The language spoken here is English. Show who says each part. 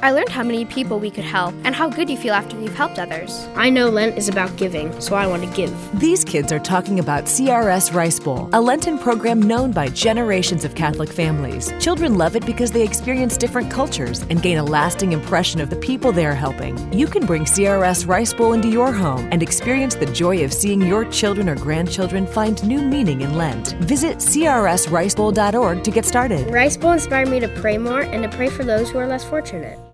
Speaker 1: I learned how many people we could help and how good you feel after you've helped others.
Speaker 2: I know Lent is about giving, so I want to give.
Speaker 3: These kids are talking about CRS Rice Bowl, a Lenten program known by generations of Catholic families. Children love it because they experience different cultures and gain a lasting impression of the people they are helping. You can bring CRS Rice Bowl into your home and experience the joy of seeing your children or grandchildren find new meaning in Lent. Visit crsricebowl.org to get started.
Speaker 2: Rice Bowl inspired me to pray more and to pray for those who are less fortunate.